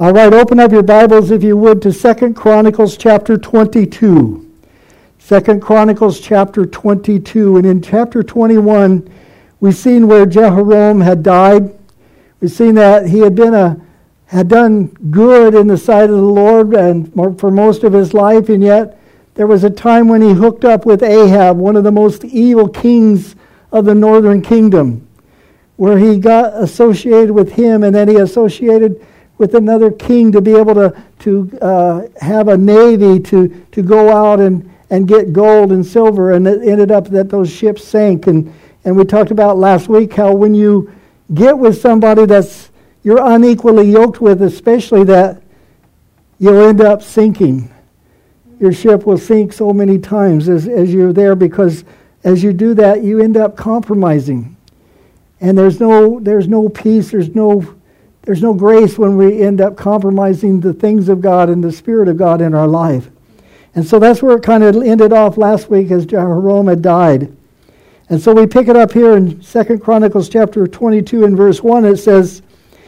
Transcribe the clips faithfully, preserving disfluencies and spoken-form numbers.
All right, open up your Bibles, if you would, to Second Chronicles chapter twenty-two. Second Chronicles chapter twenty-two. And in chapter twenty-one, we've seen where Jehoram had died. We've seen that he had been a had done good in the sight of the Lord and for most of his life, and yet there was a time when he hooked up with Ahab, one of the most evil kings of the northern kingdom, where he got associated with him, and then he associated with another king to be able to, to uh, have a navy to, to go out and, and get gold and silver, and it ended up that those ships sank. And, and we talked about last week how when you get with somebody that's you're unequally yoked with, especially that, you'll end up sinking. Your ship will sink so many times as, as you're there, because as you do that, you end up compromising. And there's no there's no peace, there's no there's no grace when we end up compromising the things of God and the Spirit of God in our life. And so that's where it kind of ended off last week, as Jehoram had died. And so we pick it up here in Second Chronicles chapter twenty-two and verse one. It says,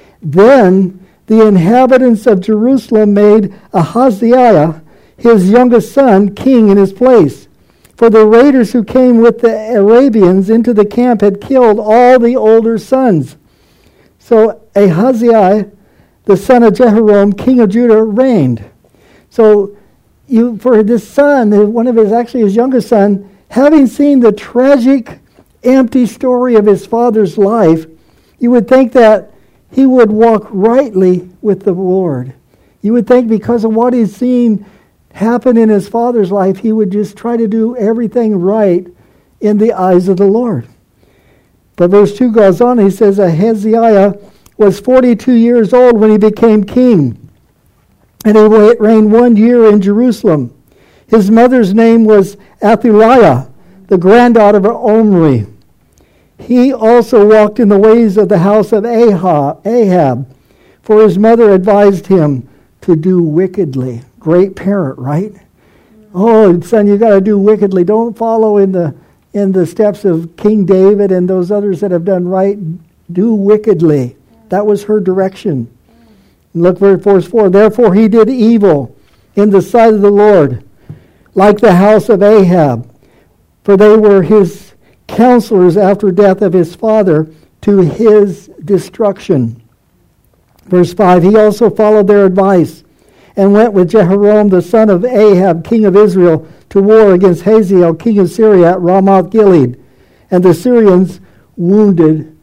"Then the inhabitants of Jerusalem made Ahaziah, his youngest son, king in his place. For the raiders who came with the Arabians into the camp had killed all the older sons. So Ahaziah, the son of Jehoram, king of Judah, reigned." So you, for this son, one of his, actually his youngest son, having seen the tragic, empty story of his father's life, you would think that he would walk rightly with the Lord. You would think because of what he's seen happen in his father's life, he would just try to do everything right in the eyes of the Lord. But verse two goes on, he says, Ahaziah was forty-two years old when he became king, and he reigned one year in Jerusalem. His mother's name was Athaliah, the granddaughter of Omri. He also walked in the ways of the house of Ahab, for his mother advised him to do wickedly. Great parent, right? Oh, son, you got to do wickedly. Don't follow in the in the steps of King David and those others that have done right. Do wickedly. That was her direction. Look for verse four. Therefore he did evil in the sight of the Lord, like the house of Ahab, for they were his counselors after death of his father, to his destruction. Verse five, he also followed their advice and went with Jehoram the son of Ahab, king of Israel, to war against Hazael, king of Syria, at Ramoth Gilead. And the Syrians wounded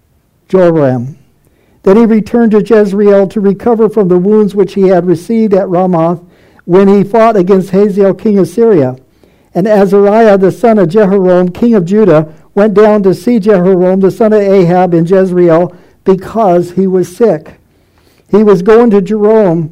Joram. Then he returned to Jezreel to recover from the wounds which he had received at Ramoth when he fought against Hazael, king of Syria. And Azariah, the son of Jehoram, king of Judah, went down to see Jehoram, the son of Ahab, in Jezreel, because he was sick. He was going to Jehoram.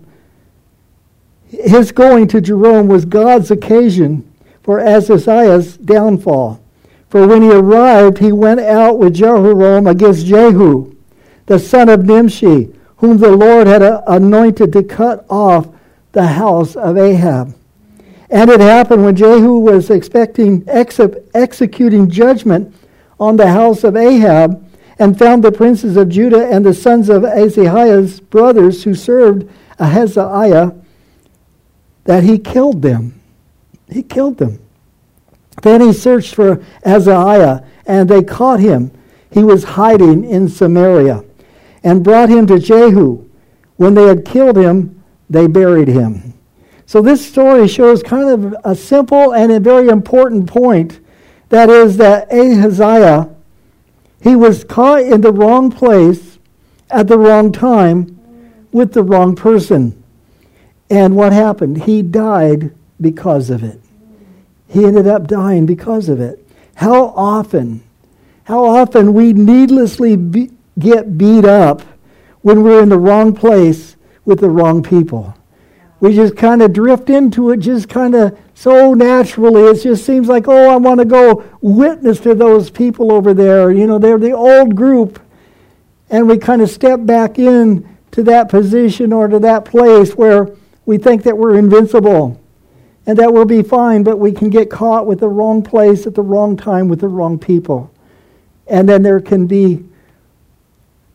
His going to Jehoram was God's occasion for Ahaziah's downfall. For when he arrived, he went out with Jehoram against Jehu, the son of Nimshi, whom the Lord had anointed to cut off the house of Ahab. And it happened when Jehu was expecting ex- executing judgment on the house of Ahab, and found the princes of Judah and the sons of Ahaziah's brothers who served Ahaziah, that he killed them. He killed them. Then he searched for Ahaziah, and they caught him. He was hiding in Samaria, and brought him to Jehu. When they had killed him, they buried him. So this story shows kind of a simple and a very important point. That is that Ahaziah, he was caught in the wrong place at the wrong time with the wrong person. And what happened? He died because of it. He ended up dying because of it. How often, how often we needlessly be, get beat up when we're in the wrong place with the wrong people. We just kind of drift into it just kind of so naturally. It just seems like, oh, I want to go witness to those people over there. You know, they're the old group. And we kind of step back in to that position or to that place where we think that we're invincible and that we'll be fine, but we can get caught with the wrong place at the wrong time with the wrong people. And then there can be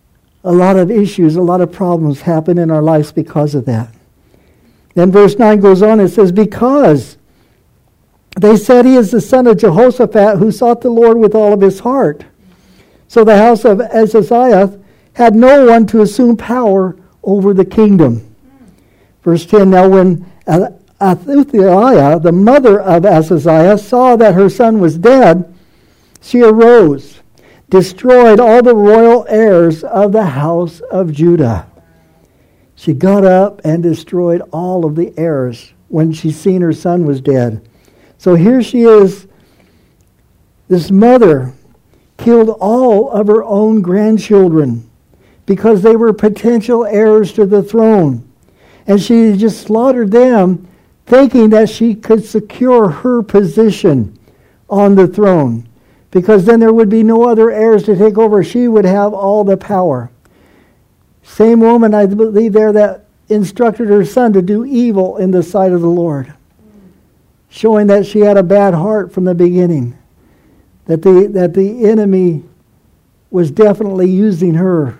a lot of issues, a lot of problems happen in our lives because of that. Then verse nine goes on, it says, because they said he is the son of Jehoshaphat who sought the Lord with all of his heart. So the house of Ahaziah had no one to assume power over the kingdom. Verse ten, now when Athaliah, the mother of Ahaziah, saw that her son was dead, she arose, destroyed all the royal heirs of the house of Judah. She got up and destroyed all of the heirs when she seen her son was dead. So here she is, this mother killed all of her own grandchildren because they were potential heirs to the throne. And she just slaughtered them, thinking that she could secure her position on the throne, because then there would be no other heirs to take over. She would have all the power. Same woman, I believe, there that instructed her son to do evil in the sight of the Lord, showing that she had a bad heart from the beginning, that the that the enemy was definitely using her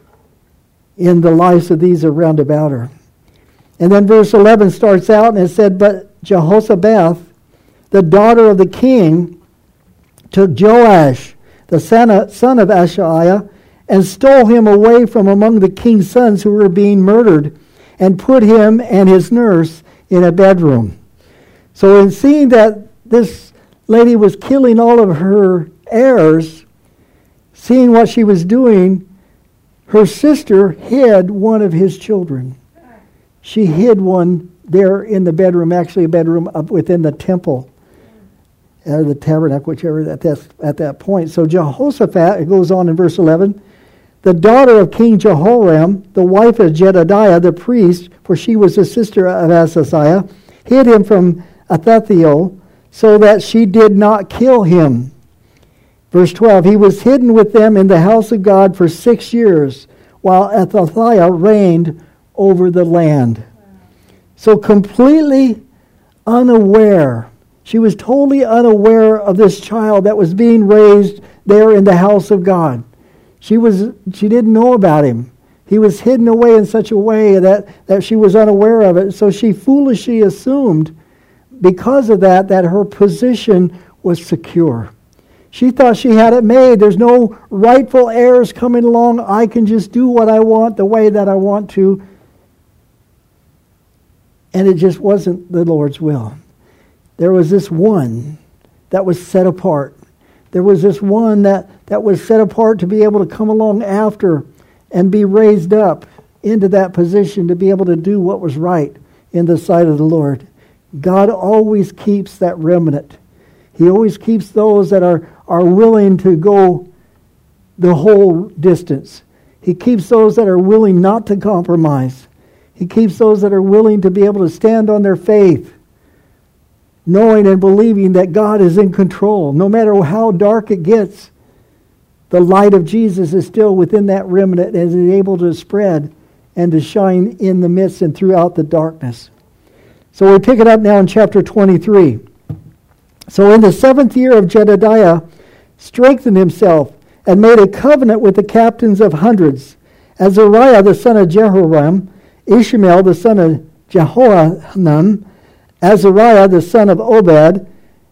in the lives of these around about her. And then verse eleven starts out, and it said, but Jehoshaphat, the daughter of the king, took Joash, the son of, son of Ahaziah, and stole him away from among the king's sons who were being murdered, and put him and his nurse in a bedroom. So in seeing that this lady was killing all of her heirs, seeing what she was doing, her sister hid one of his children. She hid one there in the bedroom, actually a bedroom up within the temple, or the tabernacle, whichever at that, at that point. So Jehoshaphat, it goes on in verse eleven, the daughter of King Jehoram, the wife of Jedediah the priest, for she was the sister of Ahaziah, hid him from Athaliah, so that she did not kill him. Verse twelve, he was hidden with them in the house of God for six years, while Athaliah reigned over the land. So completely unaware. She was totally unaware of this child that was being raised there in the house of God. She was she didn't know about him. He was hidden away in such a way that, that she was unaware of it. So she foolishly assumed, because of that, that her position was secure. She thought she had it made. There's no rightful heirs coming along. I can just do what I want the way that I want to. And it just wasn't the Lord's will. There was this one that was set apart. There was this one that, that was set apart to be able to come along after and be raised up into that position to be able to do what was right in the sight of the Lord. God always keeps that remnant. He always keeps those that are, are willing to go the whole distance. He keeps those that are willing not to compromise. He keeps those that are willing to be able to stand on their faith, knowing and believing that God is in control. No matter how dark it gets, the light of Jesus is still within that remnant and is able to spread and to shine in the midst and throughout the darkness. So we pick it up now in chapter twenty-three. So in the seventh year of Jedediah strengthened himself and made a covenant with the captains of hundreds, Azariah the son of Jehoram, Ishmael the son of Jehohanan, Azariah the son of Obed,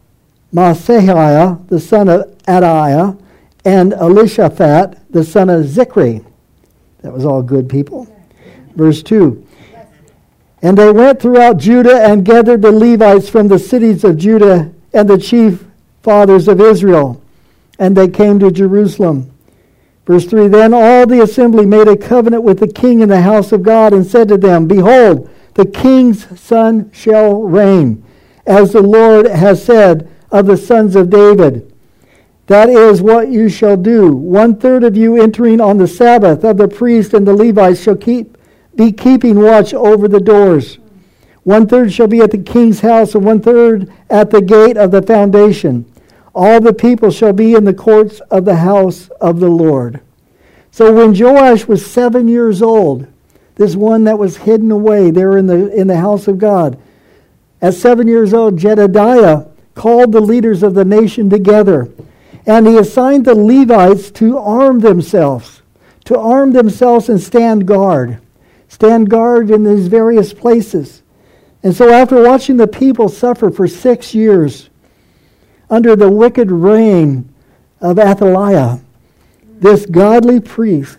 Maasehiah the son of Adiah, and Elishaphat the son of Zichri. That was all good people. Verse two. And they went throughout Judah and gathered the Levites from the cities of Judah and the chief fathers of Israel. And they came to Jerusalem. Verse three, then all the assembly made a covenant with the king in the house of God and said to them, behold, the king's son shall reign, as the Lord has said of the sons of David. That is what you shall do. One third of you entering on the Sabbath of the priest and the Levites shall keep be keeping watch over the doors. One third shall be at the king's house, and one third at the gate of the foundation. All the people shall be in the courts of the house of the Lord. So when Joash was seven years old, this one that was hidden away there in the in the house of God, at seven years old, Jedediah called the leaders of the nation together, and he assigned the Levites to arm themselves, to arm themselves and stand guard. Stand guard in these various places. And so after watching the people suffer for six years under the wicked reign of Athaliah, this godly priest,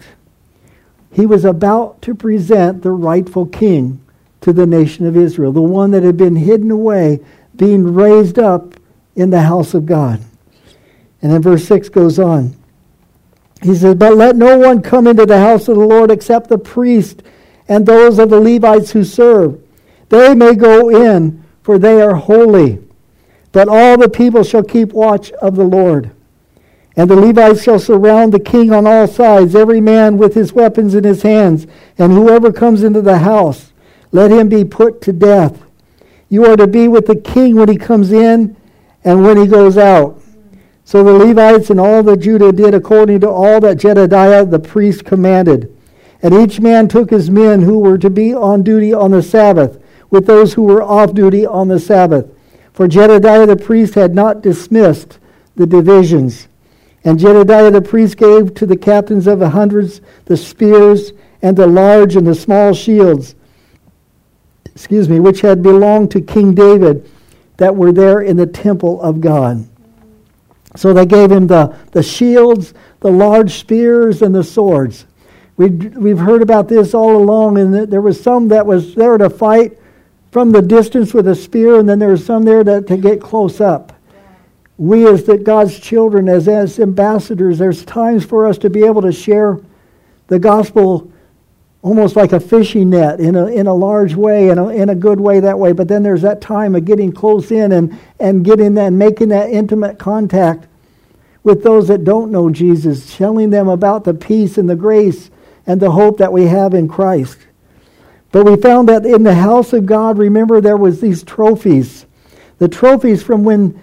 he was about to present the rightful king to the nation of Israel, the one that had been hidden away, being raised up in the house of God. And then verse six goes on. He says, "But let no one come into the house of the Lord except the priest and those of the Levites who serve. They may go in, for they are holy. But all the people shall keep watch of the Lord. And the Levites shall surround the king on all sides, every man with his weapons in his hands. And whoever comes into the house, let him be put to death. You are to be with the king when he comes in and when he goes out." So the Levites and all the Judah did according to all that Jedediah the priest commanded. And each man took his men who were to be on duty on the Sabbath, with those who were off duty on the Sabbath. For Jedediah the priest had not dismissed the divisions. And Jedediah the priest gave to the captains of the hundreds the spears and the large and the small shields, excuse me, which had belonged to King David, that were there in the temple of God. So they gave him the, the shields, the large spears, and the swords. We've, we've heard about this all along, and there was some that was there to fight from the distance with a spear, and then there was some there to, to get close up. We as the God's children, as, as ambassadors, there's times for us to be able to share the gospel almost like a fishing net in a in a large way, in a, in a good way that way. But then there's that time of getting close in and, and getting that, and making that intimate contact with those that don't know Jesus, telling them about the peace and the grace and the hope that we have in Christ. But we found that in the house of God, remember, there was these trophies. The trophies from when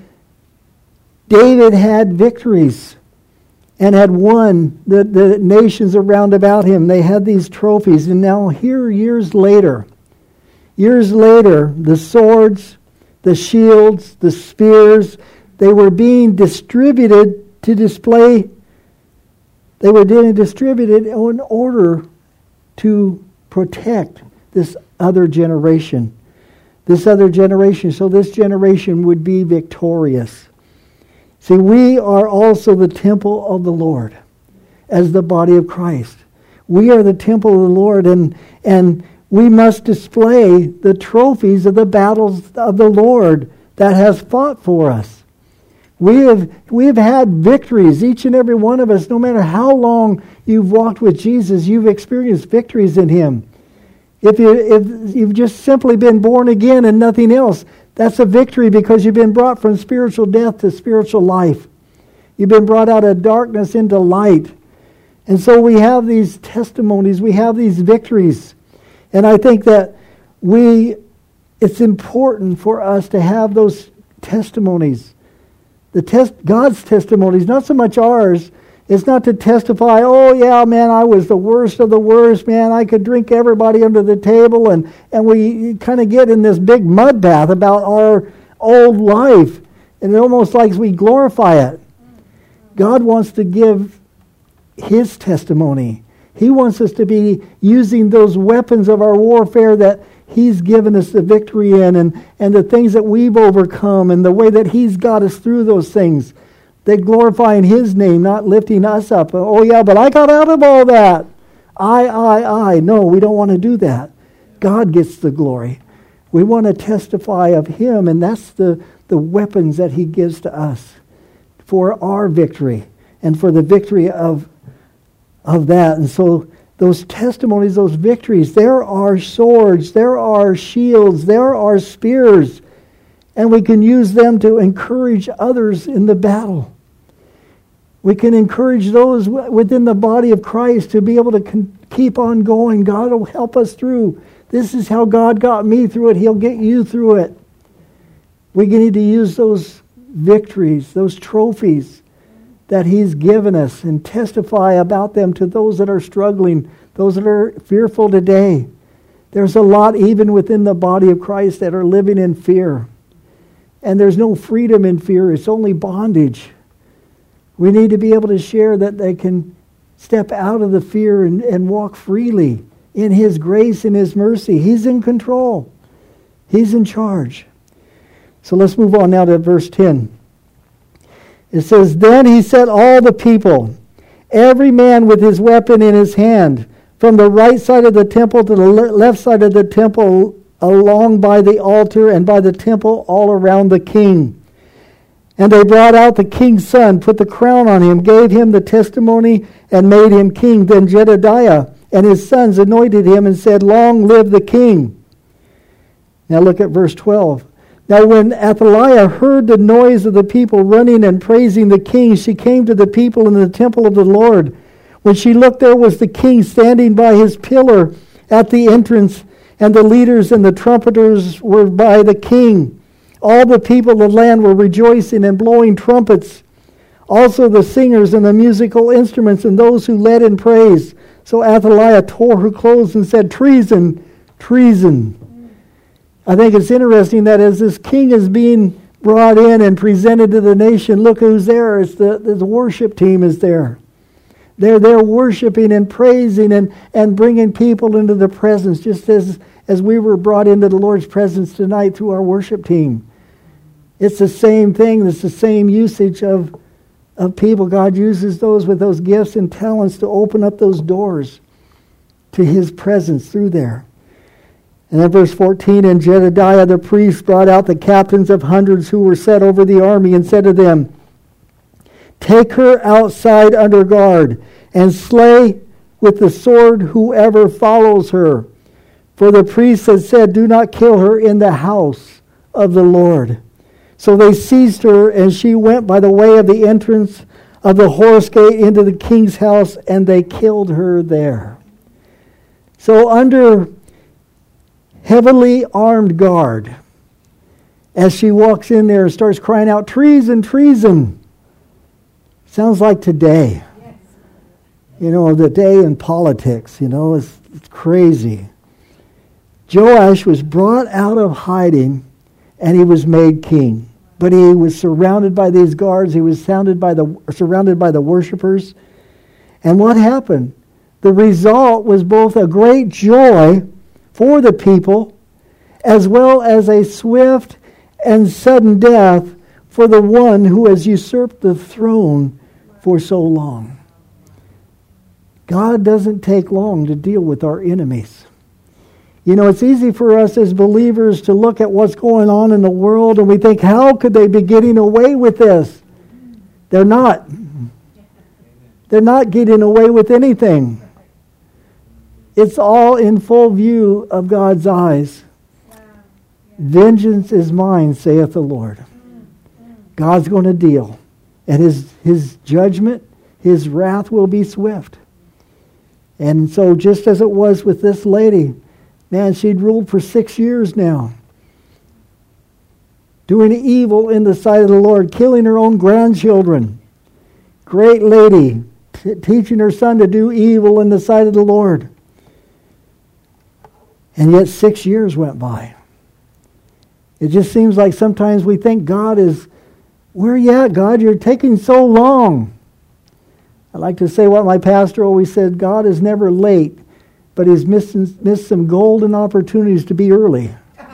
David had victories and had won the, the nations around about him. They had these trophies. And now here, years later, years later, the swords, the shields, the spears, they were being distributed to display. They were being distributed in order to protect this other generation. This other generation, so this generation would be victorious. See, we are also the temple of the Lord as the body of Christ. We are the temple of the Lord, and, and we must display the trophies of the battles of the Lord that has fought for us. We have, we have had victories, each and every one of us. No matter how long you've walked with Jesus, you've experienced victories in Him. If, you, if you've just simply been born again and nothing else, that's a victory, because you've been brought from spiritual death to spiritual life. You've been brought out of darkness into light. And so we have these testimonies, we have these victories. And I think that we, it's important for us to have those testimonies. The test, God's testimonies, not so much ours. It's not to testify, oh yeah, man, I was the worst of the worst, man. I could drink everybody under the table. And, and we kind of get in this big mud bath about our old life. And it almost like we glorify it. God wants to give His testimony. He wants us to be using those weapons of our warfare that He's given us the victory in, and, and the things that we've overcome, and the way that He's got us through those things. They glorifying His name, not lifting us up. Oh yeah, but I got out of all that. I, I, I. No, we don't want to do that. God gets the glory. We want to testify of Him, and that's the, the weapons that He gives to us for our victory and for the victory of, of that. And so those testimonies, those victories, there are swords, there are shields, there are spears, and we can use them to encourage others in the battle. We can encourage those within the body of Christ to be able to con- keep on going. God will help us through. This is how God got me through it. He'll get you through it. We need to use those victories, those trophies that He's given us, and testify about them to those that are struggling, those that are fearful today. There's a lot even within the body of Christ that are living in fear. And there's no freedom in fear. It's only bondage. We need to be able to share that they can step out of the fear and, and walk freely in His grace and His mercy. He's in control. He's in charge. So let's move on now to verse ten. It says, Then he set all the people, every man with his weapon in his hand, from the right side of the temple to the left side of the temple, along by the altar and by the temple all around the king. And they brought out the king's son, put the crown on him, gave him the testimony, and made him king. Then Jedediah and his sons anointed him and said, Long live the king. Now look at verse twelve. Now when Athaliah heard the noise of the people running and praising the king, she came to the people in the temple of the Lord. When she looked, there was the king standing by his pillar at the entrance, and the leaders and the trumpeters were by the king. All the people of the land were rejoicing and blowing trumpets. Also the singers and the musical instruments and those who led in praise. So Athaliah tore her clothes and said, Treason, treason. I think it's interesting that as this king is being brought in and presented to the nation, look who's there. It's the, the worship team is there. They're there worshiping and praising and, and bringing people into the presence, just as, as we were brought into the Lord's presence tonight through our worship team. It's the same thing. It's the same usage of, of people. God uses those with those gifts and talents to open up those doors to His presence through there. And then verse fourteen, And Jedediah the priest brought out the captains of hundreds who were set over the army and said to them, Take her outside under guard, and slay with the sword whoever follows her. For the priest had said, Do not kill her in the house of the Lord. So they seized her, and she went by the way of the entrance of the horse gate into the king's house, and they killed her there. So under heavily armed guard, as she walks in there and starts crying out, Treason, treason. Sounds like today. Yes. You know, the day in politics, you know, it's, it's crazy. Joash was brought out of hiding and he was made king. But he was surrounded by these guards. He was surrounded by the, surrounded by the worshipers. And what happened? The result was both a great joy for the people as well as a swift and sudden death for the one who has usurped the throne for so long. God doesn't take long to deal with our enemies. You know, it's easy for us as believers to look at what's going on in the world and we think, how could they be getting away with this? They're not. They're not getting away with anything. It's all in full view of God's eyes. Vengeance is mine, saith the Lord. God's going to deal. And his, his judgment, His wrath will be swift. And so just as it was with this lady, man, she'd ruled for six years now. Doing evil in the sight of the Lord, killing her own grandchildren. Great lady, t- teaching her son to do evil in the sight of the Lord. And yet six years went by. It just seems like sometimes we think God is, where are you at, God? You're taking so long. I like to say what my pastor always said, God is never late, but He's missed, missed some golden opportunities to be early.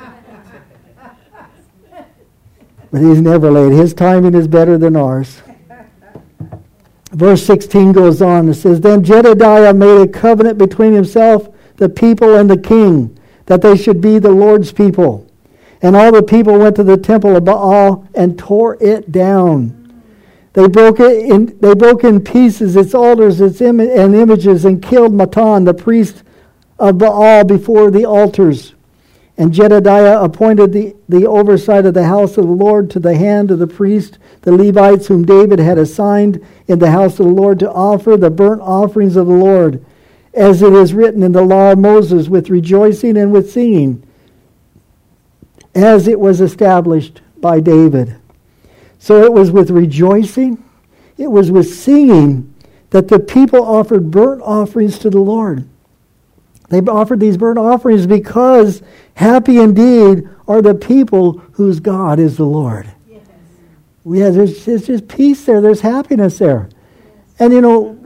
But He's never late. His timing is better than ours. Verse sixteen goes on. It says, Then Jedediah made a covenant between himself, the people, and the king, that they should be the Lord's people. And all the people went to the temple of Baal and tore it down. They broke it in, they broke in pieces its altars its Im- and images, and killed Matan, the priest of Baal, before the altars. And Jedediah appointed the, the oversight of the house of the Lord to the hand of the priest, the Levites, whom David had assigned in the house of the Lord to offer the burnt offerings of the Lord, as it is written in the law of Moses, with rejoicing and with singing, as it was established by David. So it was with rejoicing, it was with singing that the people offered burnt offerings to the Lord. They offered these burnt offerings because happy indeed are the people whose God is the Lord. Yes. We have, there's, there's just peace there. There's happiness there. Yes. And you know,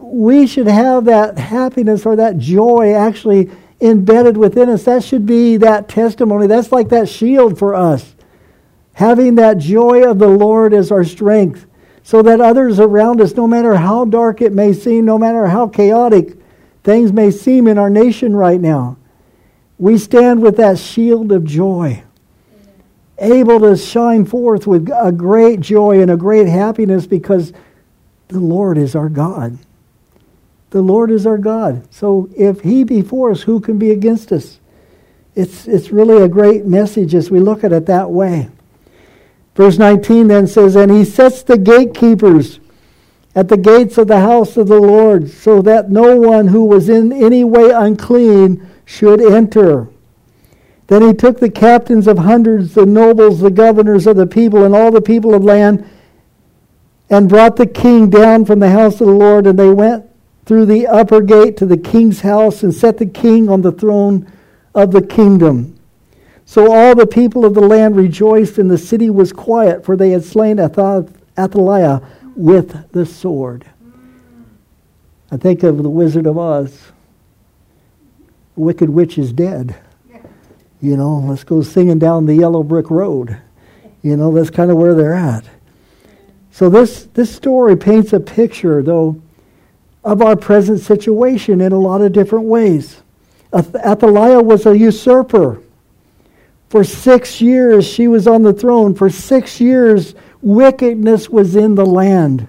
we should have that happiness or that joy actually embedded within us. That should be that testimony. That's like that shield for us. Having that joy of the Lord as our strength, so that others around us, no matter how dark it may seem, no matter how chaotic things may seem in our nation right now, we stand with that shield of joy, able to shine forth with a great joy and a great happiness because the Lord is our God. The Lord is our God. So if He be for us, who can be against us? It's, it's really a great message as we look at it that way. Verse nineteen then says, and He sets the gatekeepers at the gates of the house of the Lord, so that no one who was in any way unclean should enter. Then He took the captains of hundreds, the nobles, the governors of the people, and all the people of land, and brought the king down from the house of the Lord, and they went through the upper gate to the king's house, and set the king on the throne of the kingdom. So all the people of the land rejoiced, and the city was quiet, for they had slain Athaliah with the sword. I think of the Wizard of Oz. The Wicked Witch is dead. You know, let's go singing down the yellow brick road. You know, that's kind of where they're at. So this, this story paints a picture, though, of our present situation in a lot of different ways. Athaliah was a usurper. For six years she was on the throne. For six years wickedness was in the land.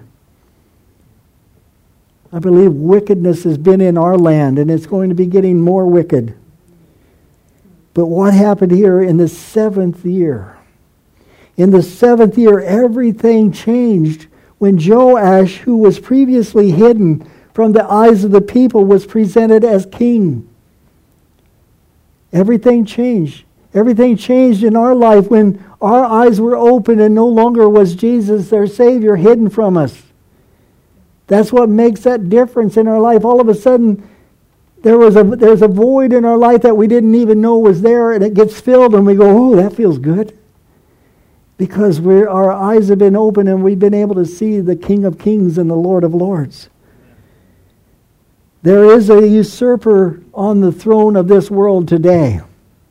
I believe wickedness has been in our land, and it's going to be getting more wicked. But what happened here in the seventh year? In the seventh year, everything changed when Joash, who was previously hidden from the eyes of the people, was presented as king. Everything changed. Everything changed in our life when our eyes were open and no longer was Jesus, their Savior, hidden from us. That's what makes that difference in our life. All of a sudden, there was a there's a void in our life that we didn't even know was there, and it gets filled, and we go, "Oh, that feels good," because we're our eyes have been open and we've been able to see the King of Kings and the Lord of Lords. There is a usurper on the throne of this world today.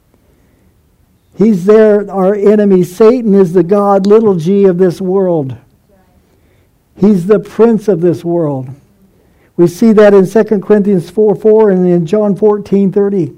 He's there, our enemy. Satan is the God, little g, of this world. He's the prince of this world. We see that in Second Corinthians four four and in John fourteen thirty.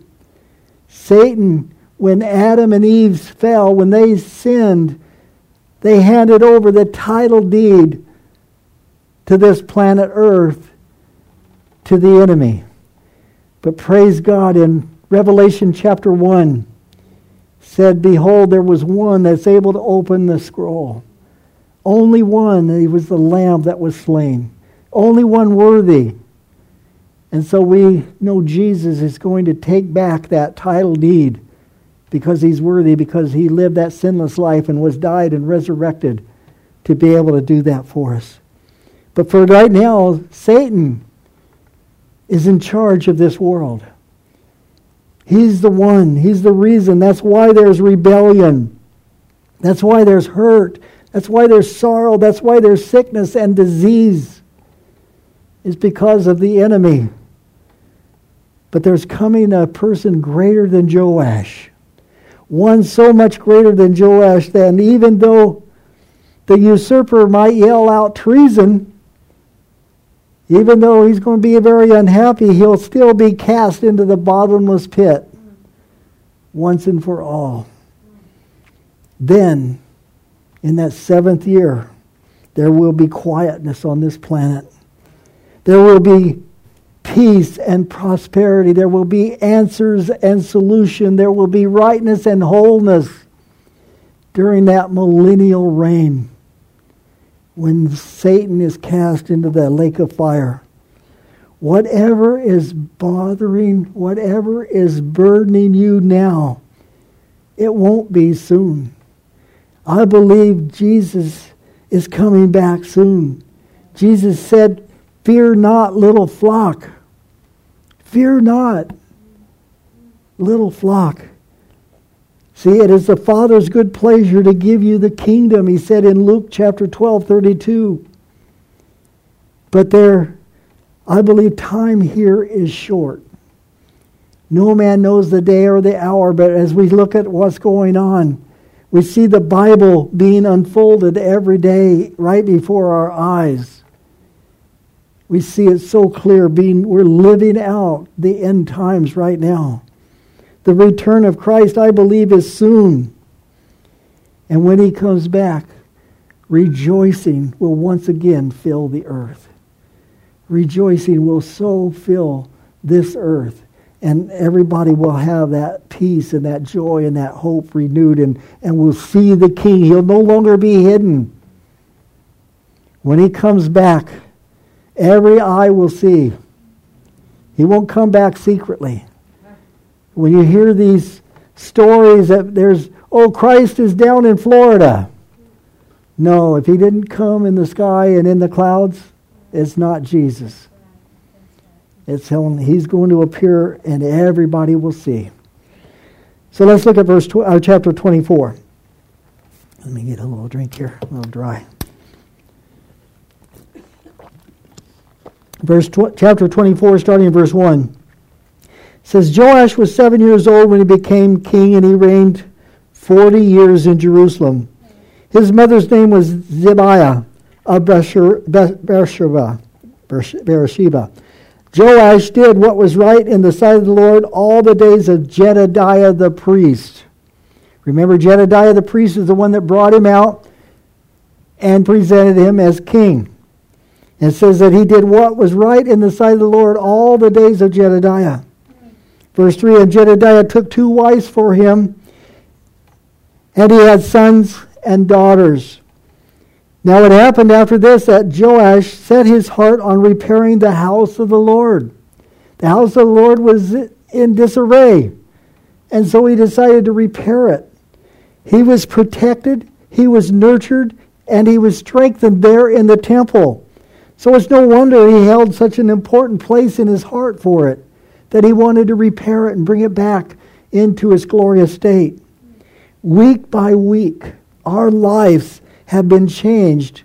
Satan, when Adam and Eve fell, when they sinned, they handed over the title deed to this planet Earth to the enemy. But praise God, in Revelation chapter one, said, behold, there was one that's able to open the scroll. Only one. He was the Lamb that was slain. Only one worthy. And so we know Jesus is going to take back that title deed because He's worthy, because He lived that sinless life and was died and resurrected to be able to do that for us. But for right now, Satan is in charge of this world. He's the one. He's the reason. That's why there's rebellion. That's why there's hurt. That's why there's sorrow. That's why there's sickness and disease. It's because of the enemy. But there's coming a person greater than Joash. One so much greater than Joash that even though the usurper might yell out treason, even though he's going to be very unhappy, he'll still be cast into the bottomless pit once and for all. Then, in that seventh year, there will be quietness on this planet. There will be peace and prosperity. There will be answers and solution. There will be rightness and wholeness during that millennial reign, when Satan is cast into the lake of fire. Whatever is bothering, whatever is burdening you now, it won't be soon. I believe Jesus is coming back soon. Jesus said, fear not, little flock. Fear not, little flock. See, it is the Father's good pleasure to give you the kingdom, He said in Luke chapter twelve thirty-two. But there I believe time here is short. No man knows the day or the hour, but as we look at what's going on, we see the Bible being unfolded every day right before our eyes. We see it so clear. Being, we're living out the end times right now. The return of Christ, I believe, is soon. And when he comes back, rejoicing will once again fill the earth. Rejoicing will so fill this earth. And everybody will have that peace and that joy and that hope renewed. And, and will see the King. He'll no longer be hidden. When he comes back, every eye will see. He won't come back secretly. When you hear these stories that there's, oh, Christ is down in Florida. No, if he didn't come in the sky and in the clouds, it's not Jesus. It's him. He's going to appear and everybody will see. So let's look at verse tw- uh, chapter twenty-four. Let me get a little drink here, a little dry. Verse tw- chapter twenty-four, starting in verse one. It says, Joash was seven years old when he became king, and he reigned forty years in Jerusalem. His mother's name was Zibiah of Beersheba. Beersheba. Joash did what was right in the sight of the Lord all the days of Jedediah the priest. Remember, Jedediah the priest is the one that brought him out and presented him as king. It says that he did what was right in the sight of the Lord all the days of Jedediah. Verse three, and Jedediah took two wives for him, and he had sons and daughters. Now it happened after this that Joash set his heart on repairing the house of the Lord. The house of the Lord was in disarray, and so he decided to repair it. He was protected, he was nurtured, and he was strengthened there in the temple. So it's no wonder he held such an important place in his heart for it, that he wanted to repair it and bring it back into its glorious state. Week by week, our lives have been changed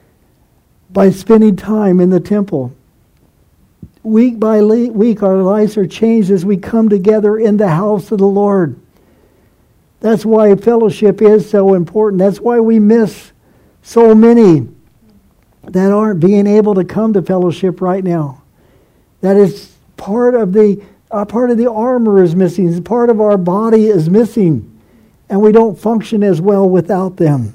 by spending time in the temple. Week by week, our lives are changed as we come together in the house of the Lord. That's why fellowship is so important. That's why we miss so many that aren't being able to come to fellowship right now. That is part of the uh, part of the armor is missing. Part of our body is missing, and we don't function as well without them.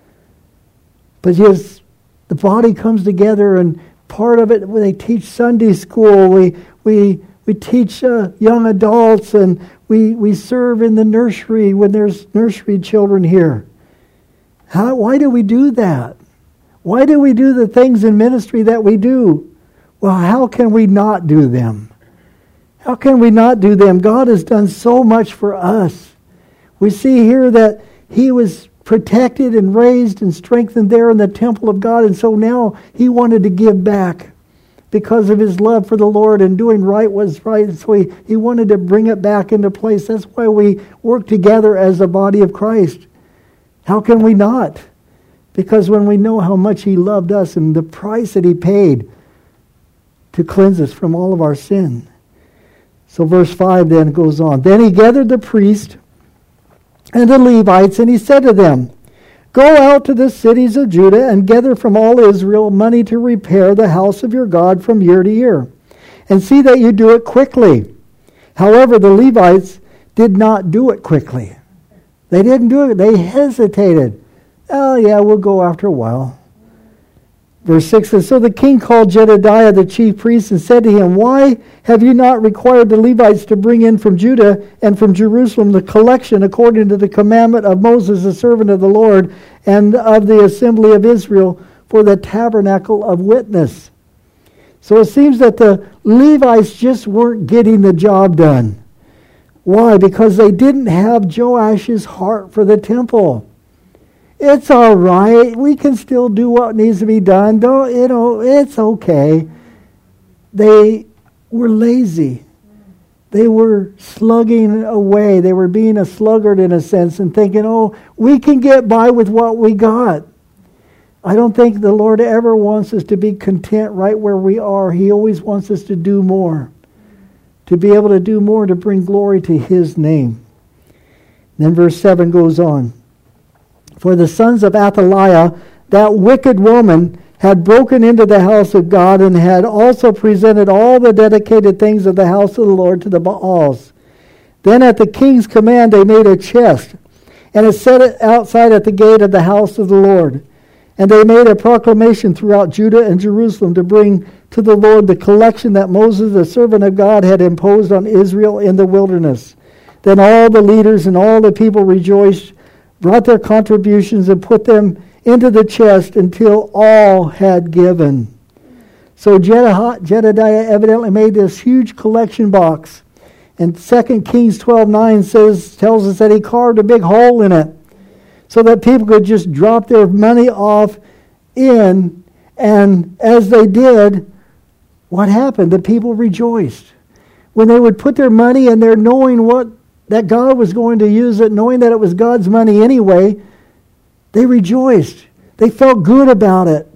But yes, the body comes together, and part of it, when they teach Sunday school, we we we teach uh, young adults, and we we serve in the nursery when there's nursery children here. How? Why do we do that? Why do we do the things in ministry that we do? Well, how can we not do them? How can we not do them? God has done so much for us. We see here that he was protected and raised and strengthened there in the temple of God, and so now he wanted to give back because of his love for the Lord, and doing right was right, so he, he wanted to bring it back into place. That's why we work together as the body of Christ. How can we not? Because when we know how much he loved us and the price that he paid to cleanse us from all of our sin. So verse five then goes on. Then he gathered the priest and the Levites, and he said to them, go out to the cities of Judah and gather from all Israel money to repair the house of your God from year to year, and see that you do it quickly. However, the Levites did not do it quickly. They didn't do it. They hesitated. Oh, yeah, we'll go after a while. Verse six says, so the king called Jedediah the chief priest and said to him, why have you not required the Levites to bring in from Judah and from Jerusalem the collection according to the commandment of Moses, the servant of the Lord, and of the assembly of Israel for the tabernacle of witness? So it seems that the Levites just weren't getting the job done. Why? Because they didn't have Joash's heart for the temple. It's all right. We can still do what needs to be done. Don't, you know, it's okay. They were lazy. They were slugging away. They were being a sluggard in a sense and thinking, oh, we can get by with what we got. I don't think the Lord ever wants us to be content right where we are. He always wants us to do more, to be able to do more to bring glory to His name. Then verse seven goes on. For the sons of Athaliah, that wicked woman, had broken into the house of God and had also presented all the dedicated things of the house of the Lord to the Baals. Then at the king's command they made a chest, and it set it outside at the gate of the house of the Lord. And they made a proclamation throughout Judah and Jerusalem to bring to the Lord the collection that Moses, the servant of God, had imposed on Israel in the wilderness. Then all the leaders and all the people rejoiced, brought their contributions, and put them into the chest until all had given. So Jedediah evidently made this huge collection box. And Second Kings twelve nine says, tells us that he carved a big hole in it so that people could just drop their money off in. And as they did, what happened? The people rejoiced. When they would put their money in there knowing what that God was going to use it, knowing that it was God's money anyway, they rejoiced. They felt good about it.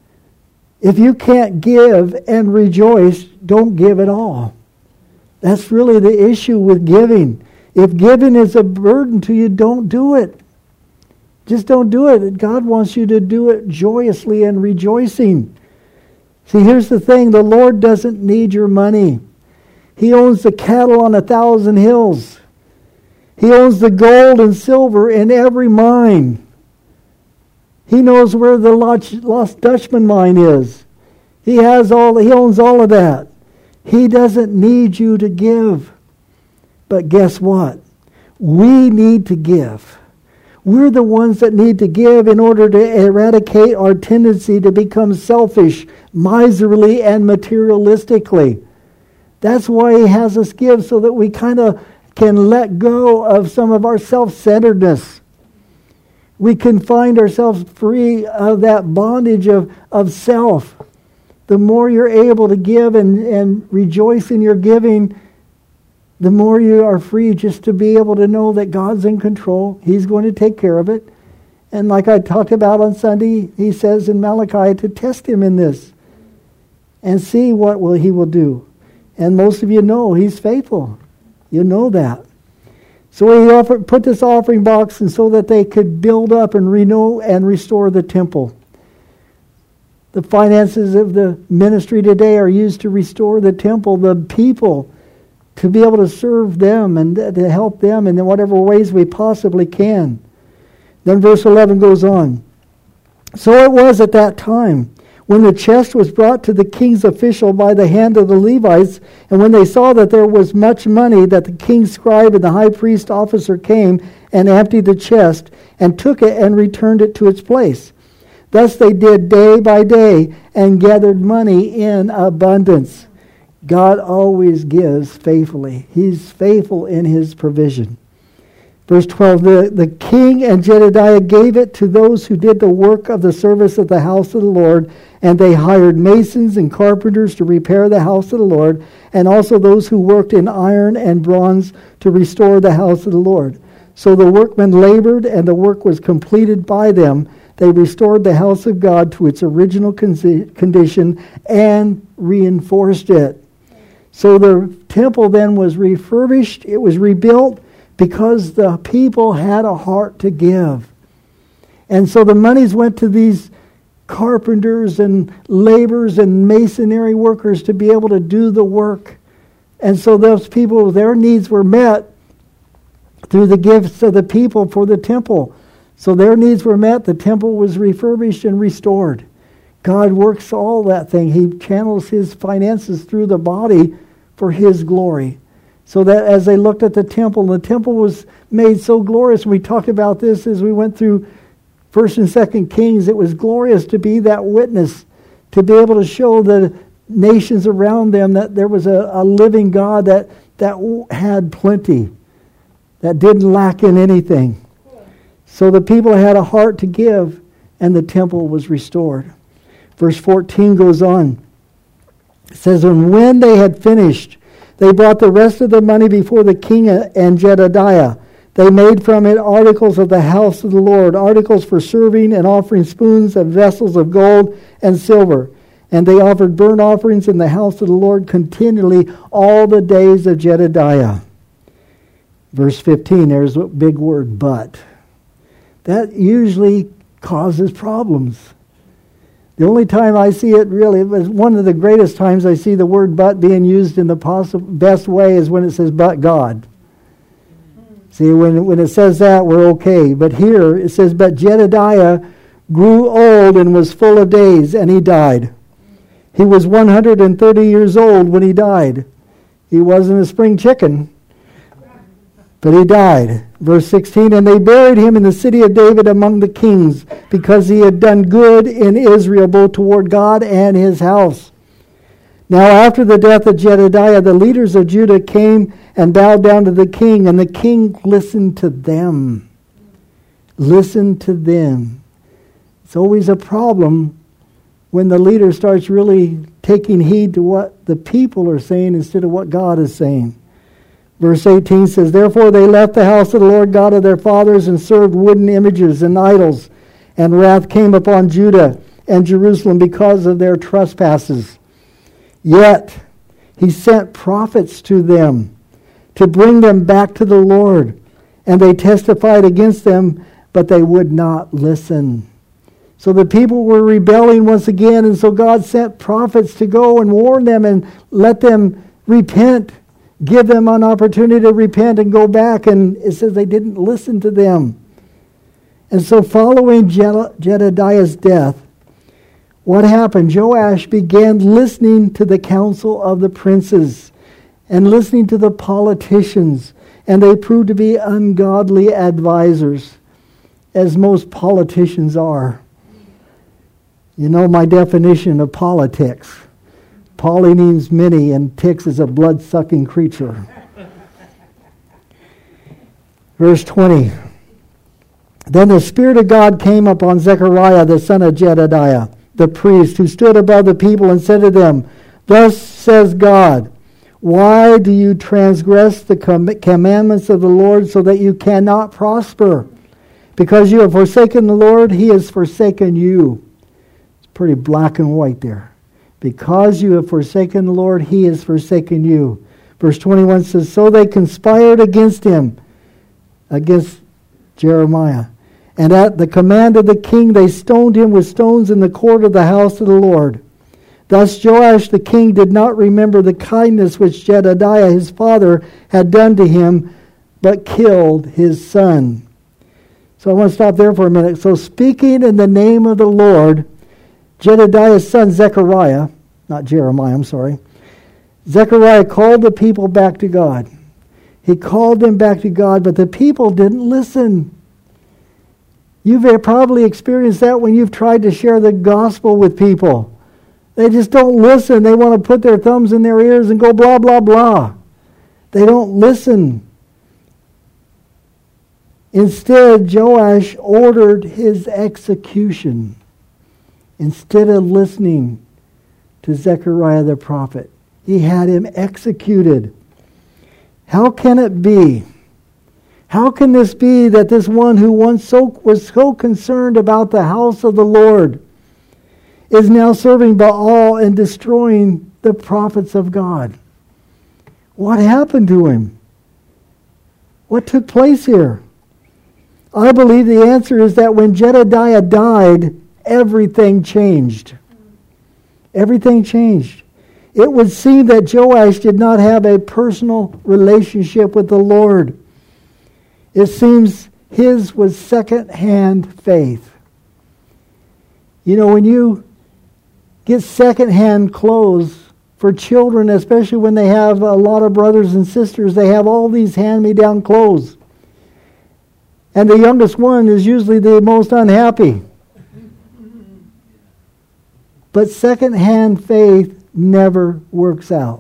If you can't give and rejoice, don't give at all. That's really the issue with giving. If giving is a burden to you, don't do it. Just don't do it. God wants you to do it joyously and rejoicing. See, here's the thing. The Lord doesn't need your money. He owns the cattle on a thousand hills. He owns the gold and silver in every mine. He knows where the Lost Dutchman mine is. He has all. He owns all of that. He doesn't need you to give. But guess what? We need to give. We're the ones that need to give in order to eradicate our tendency to become selfish, miserly, and materialistically. That's why He has us give, so that we kind of can let go of some of our self-centeredness. We can find ourselves free of that bondage of, of self. The more you're able to give and, and rejoice in your giving, the more you are free just to be able to know that God's in control. He's going to take care of it. And like I talked about on Sunday, He says in Malachi to test Him in this and see what will He will do. And most of you know He's faithful. You know that. So He offered, put this offering box and so that they could build up and renew and restore the temple. The finances of the ministry today are used to restore the temple, the people, to be able to serve them and to help them in whatever ways we possibly can. Then verse eleven goes on. So it was at that time, when the chest was brought to the king's official by the hand of the Levites, and when they saw that there was much money, that the king's scribe and the high priest officer came and emptied the chest, and took it and returned it to its place. Thus they did day by day, and gathered money in abundance. God always gives faithfully. He's faithful in His provision. Verse twelve, the, the king and Jedediah gave it to those who did the work of the service of the house of the Lord, and they hired masons and carpenters to repair the house of the Lord, and also those who worked in iron and bronze to restore the house of the Lord. So the workmen labored, and the work was completed by them. They restored the house of God to its original con- condition and reinforced it. So the temple then was refurbished, it was rebuilt, because the people had a heart to give. And so the monies went to these carpenters and laborers and masonry workers to be able to do the work. And so those people, their needs were met through the gifts of the people for the temple. So their needs were met, the temple was refurbished and restored. God works all that thing. He channels His finances through the body for His glory. So that as they looked at the temple, the temple was made so glorious. We talked about this as we went through First and Second Kings. It was glorious to be that witness, to be able to show the nations around them that there was a, a living God that, that had plenty, that didn't lack in anything. So the people had a heart to give, and the temple was restored. Verse fourteen goes on. It says, and when they had finished, they brought the rest of the money before the king and Jedediah. They made from it articles of the house of the Lord, articles for serving and offering spoons and vessels of gold and silver. And they offered burnt offerings in the house of the Lord continually all the days of Jedediah. Verse fifteen, there's a big word, but. That usually causes problems. The only time I see it really, one of the greatest times I see the word but being used in the possible, best way is when it says, but God. See, when, when it says that, we're okay. But here it says, but Jedediah grew old and was full of days, and he died. He was one hundred thirty years old when he died. He wasn't a spring chicken, but he died. Verse sixteen, and they buried him in the city of David among the kings, because he had done good in Israel, both toward God and his house. Now after the death of Jedediah, the leaders of Judah came and bowed down to the king, and the king listened to them. Listened to them. It's always a problem when the leader starts really taking heed to what the people are saying instead of what God is saying. Verse eighteen says, therefore they left the house of the Lord God of their fathers and served wooden images and idols, and wrath came upon Judah and Jerusalem because of their trespasses. Yet he sent prophets to them to bring them back to the Lord, and they testified against them, but they would not listen. So the people were rebelling once again, and so God sent prophets to go and warn them and let them repent, give them an opportunity to repent and go back, and it says they didn't listen to them. And so following Jedediah's death, what happened? Joash began listening to the counsel of the princes and listening to the politicians, and they proved to be ungodly advisors, as most politicians are. You know my definition of politics. Poly means many, and ticks is a blood-sucking creature. Verse twenty. Then the Spirit of God came upon Zechariah, the son of Jedediah, the priest, who stood above the people, and said to them, thus says God, why do you transgress the com- commandments of the Lord so that you cannot prosper? Because you have forsaken the Lord, he has forsaken you. It's pretty black and white there. Because you have forsaken the Lord, he has forsaken you. Verse twenty-one says, so they conspired against him, against Jeremiah. And at the command of the king, they stoned him with stones in the court of the house of the Lord. Thus Joash the king did not remember the kindness which Jedediah his father had done to him, but killed his son. So I want to stop there for a minute. So speaking in the name of the Lord, Jedediah's son Zechariah, not Jeremiah, I'm sorry, Zechariah called the people back to God. He called them back to God, but the people didn't listen. You've probably experienced that when you've tried to share the gospel with people. They just don't listen. They want to put their thumbs in their ears and go blah, blah, blah. They don't listen. Instead, Joash ordered his execution instead of listening to Zechariah the prophet. He had him executed. How can it be? How can this be that this one who once so was so concerned about the house of the Lord is now serving Baal and destroying the prophets of God? What happened to him? What took place here? I believe the answer is that when Jedediah died, everything changed. Everything changed. It would seem that Joash did not have a personal relationship with the Lord. It seems his was second-hand faith. You know, when you get second-hand clothes for children, especially when they have a lot of brothers and sisters, they have all these hand-me-down clothes. And the youngest one is usually the most unhappy. But second-hand faith never works out.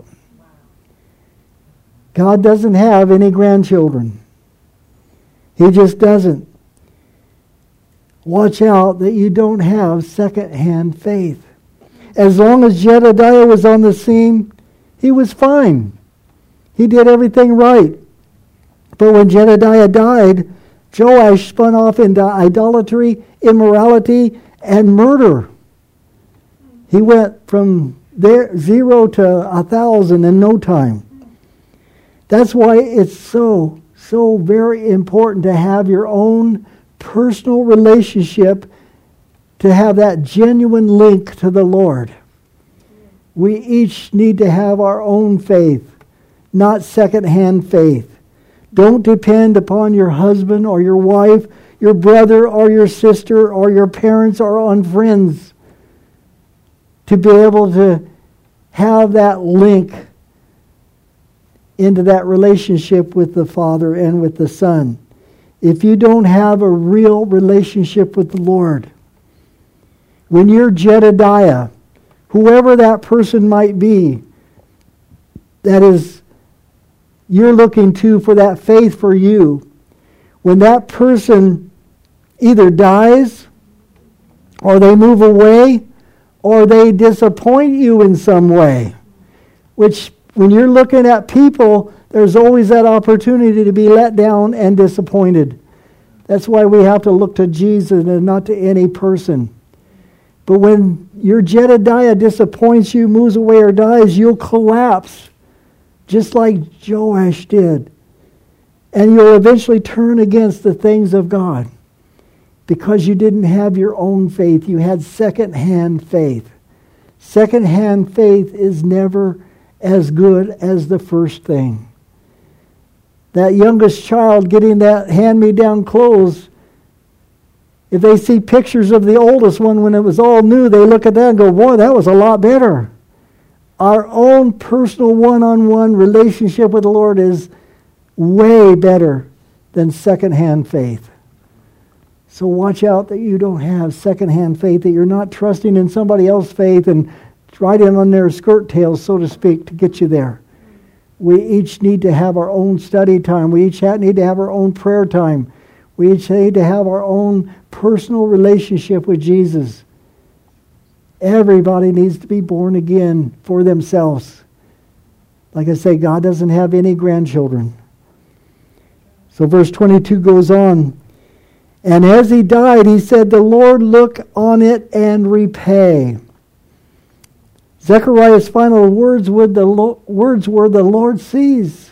God doesn't have any grandchildren. He just doesn't. Watch out that you don't have second-hand faith. As long as Jedediah was on the scene, he was fine. He did everything right. But when Jedediah died, Joash spun off into idolatry, immorality, and murder. He went from there zero to a thousand in no time. That's why it's so, so very important to have your own personal relationship, to have that genuine link to the Lord. We each need to have our own faith, not second-hand faith. Don't depend upon your husband or your wife, your brother or your sister or your parents or on friends to be able to have that link into that relationship with the Father and with the Son. If you don't have a real relationship with the Lord, when you're Jedediah, whoever that person might be, that is, you're looking to for that faith for you, when that person either dies, or they move away, or they disappoint you in some way, which when you're looking at people, there's always that opportunity to be let down and disappointed. That's why we have to look to Jesus and not to any person. But when your Jedediah disappoints you, moves away, or dies, you'll collapse, just like Joash did. And you'll eventually turn against the things of God because you didn't have your own faith. You had second-hand faith. Second-hand faith is never as good as the first thing. That youngest child getting that hand-me-down clothes, if they see pictures of the oldest one when it was all new, they look at that and go, boy, that was a lot better. Our own personal one-on-one relationship with the Lord is way better than second-hand faith. So watch out that you don't have second-hand faith, that you're not trusting in somebody else's faith and riding on their skirt tails, so to speak, to get you there. We each need to have our own study time. We each need to have our own prayer time. We each need to have our own personal relationship with Jesus. Everybody needs to be born again for themselves. Like I say, God doesn't have any grandchildren. So verse twenty-two goes on. And as he died, he said, the Lord look on it and repay. Zechariah's final words were, the Lo- words were, the Lord sees.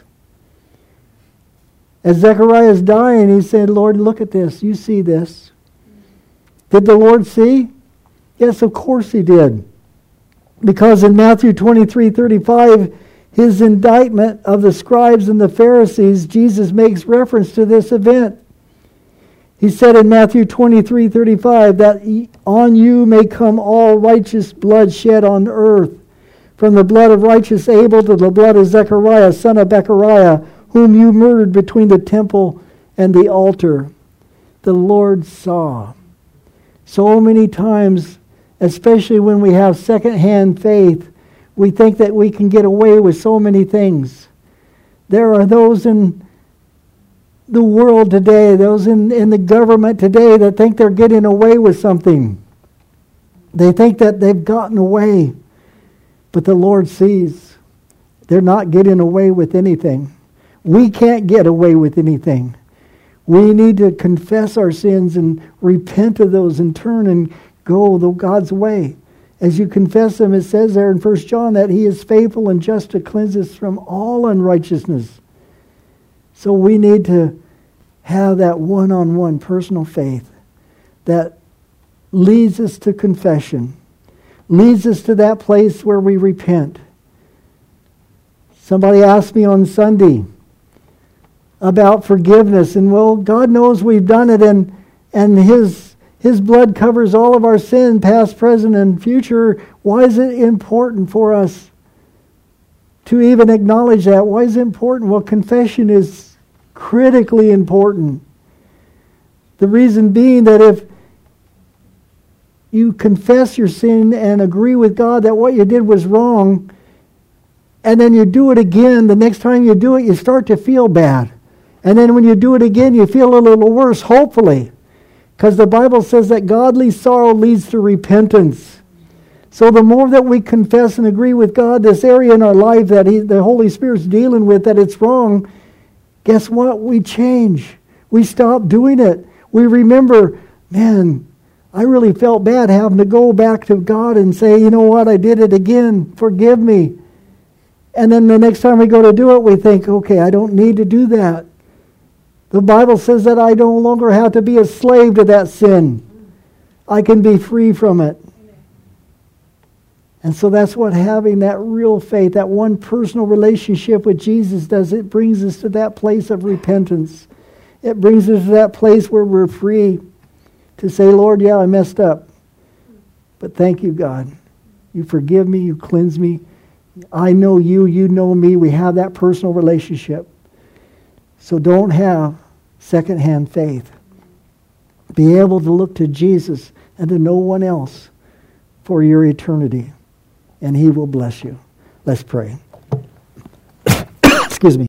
As Zechariah is dying, he said, Lord, look at this. You see this. Did the Lord see? Yes, of course he did. Because in Matthew twenty-three thirty-five, his indictment of the scribes and the Pharisees, Jesus makes reference to this event. He said in Matthew twenty-three thirty-five that on you may come all righteous blood shed on earth, from the blood of righteous Abel to the blood of Zechariah, son of Bechariah, whom you murdered between the temple and the altar. The Lord saw. So many times, especially when we have second-hand faith, we think that we can get away with so many things. There are those in the world today, those in, in the government today that think they're getting away with something. They think that they've gotten away. But the Lord sees. They're not getting away with anything. We can't get away with anything. We need to confess our sins and repent of those and turn and go the God's way. As you confess them, it says there in First John that he is faithful and just to cleanse us from all unrighteousness. So we need to have that one-on-one personal faith that leads us to confession, leads us to that place where we repent. Somebody asked me on Sunday about forgiveness, and well, God knows we've done it, and and His His blood covers all of our sin, past, present, and future. Why is it important for us to even acknowledge that? Why is it important? Well, confession is critically important. The reason being that if you confess your sin and agree with God that what you did was wrong, and then you do it again, the next time you do it, you start to feel bad. And then when you do it again, you feel a little worse, hopefully. Because the Bible says that godly sorrow leads to repentance. So the more that we confess and agree with God, this area in our life that he, the Holy Spirit's dealing with, that it's wrong, guess what? We change. We stop doing it. We remember, man, I really felt bad having to go back to God and say, you know what, I did it again. Forgive me. And then the next time we go to do it, we think, okay, I don't need to do that. The Bible says that I no longer have to be a slave to that sin. I can be free from it. And so that's what having that real faith, that one personal relationship with Jesus does. It brings us to that place of repentance. It brings us to that place where we're free to say, Lord, yeah, I messed up. But thank you, God. You forgive me, you cleanse me. I know you, you know me. We have that personal relationship. So don't have secondhand faith. Be able to look to Jesus and to no one else for your eternity. And He will bless you. Let's pray. Excuse me.